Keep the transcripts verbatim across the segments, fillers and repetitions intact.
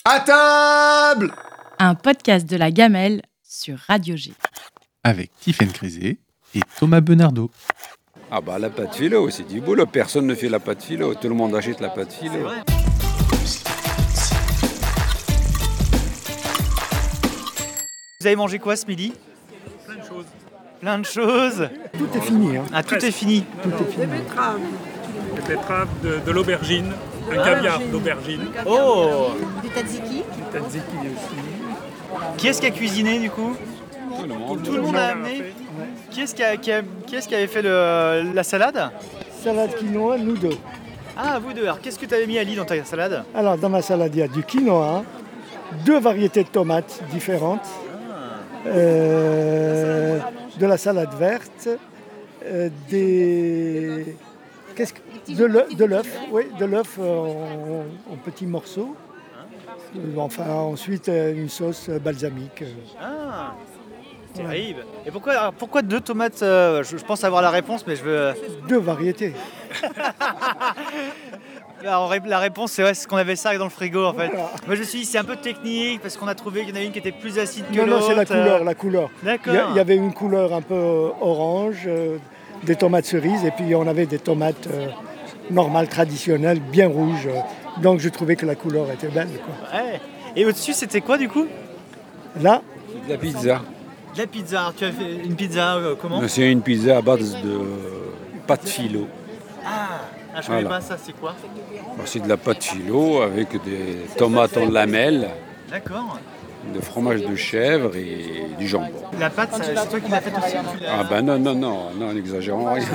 À table! Un podcast de la Gamelle sur Radio G. Avec Tiffaine Crisé et Thomas Benardo. Ah bah la pâte philo, c'est du boulot. Personne ne fait la pâte philo. Tout le monde achète la pâte philo. Vous avez mangé quoi ce midi? Plein de choses. Plein de choses. Tout est fini. Hein. Ah, tout est fini. Tout est fini. Des betteraves, de, de l'aubergine, un caviar d'aubergine, Oh, Du tzatziki. du tzatziki aussi. qui est-ce qui a cuisiné du coup? Tout le monde. Tout le monde a amené. Qui est-ce qui, a- qui a- qui est-ce qui avait fait le- la salade? Salade quinoa, nous deux. Ah, vous deux. Alors qu'est-ce que tu avais mis Ali dans ta salade? Alors, dans ma salade, il y a du quinoa, deux variétés de tomates différentes, euh, de la salade verte, euh, des... Qu'est-ce que... De l'œuf, de l'œuf, oui, de l'œuf en, en petits morceaux. Euh, Enfin, ensuite, euh, une sauce balsamique. euh. Ah, terrible. Et pourquoi, alors, pourquoi deux tomates euh, je, je pense avoir la réponse, mais je veux. Deux variétés. Alors, ré- la réponse, c'est ouais, c'est qu'on avait ça dans le frigo en fait. Voilà. Moi je me suis dit, c'est un peu technique parce qu'on a trouvé qu'il y en a une qui était plus acide que Non, l'autre. non, c'est la couleur, euh, la couleur. Il y, D'accord. a- il y avait une couleur un peu euh, orange, euh, des tomates cerises, et puis on avait des tomates euh, normales, traditionnelles, bien rouges. euh. Donc je trouvais que la couleur était belle, quoi. Ouais. Et au-dessus, c'était quoi du coup? Là, De la pizza. De la pizza. Alors, tu as fait une pizza euh, comment? C'est une pizza à base de pâte philo. Ah, ah, je connais Voilà. pas ça, c'est quoi? Bah, c'est de la pâte philo avec des tomates en lamelles, D'accord. de fromage de chèvre et du jambon. La pâte, ça- c'est toi qui l'as faite aussi? ou tu l'as- Ah ben non, non, non, non, n'exagérons rien.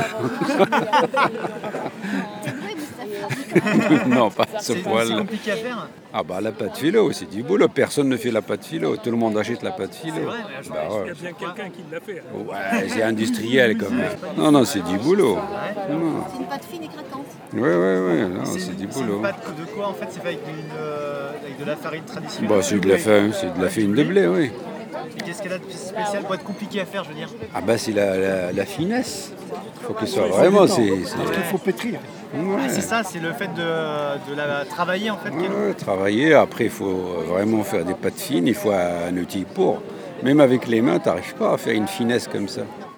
Non, pas à ce C'est c'est poil. compliqué à faire? Ah bah la pâte philo, c'est du boulot. Personne ne fait la pâte philo. Tout le monde achète la pâte philo. C'est vrai, mais je Bah Il y ouais. a bien quelqu'un qui l'a fait. hein. Ouais, c'est industriel quand même. Non, non, c'est du boulot. Non. C'est une pâte fine et craquante. Ouais, ouais, ouais, non, C'est c'est une- du c'est une boulot. pâte de quoi en fait? C'est fait avec, une, euh, avec de la farine traditionnelle? Bah, c'est de la farine, c'est de la farine de blé, oui. Et qu'est-ce qu'elle a de spécial pour être compliqué à faire, je veux dire? Ah bah c'est la, la, la finesse. Il faut que ce soit il faut vraiment, du temps, c'est... c'est- parce qu'il faut pétrir. Ouais. Ah, c'est ça, c'est le fait de, de la travailler en fait. qu'elle- Ouais, travailler, après il faut vraiment faire des pâtes fines, il faut un outil pour. Même avec les mains, tu n'arrives pas à faire une finesse comme ça.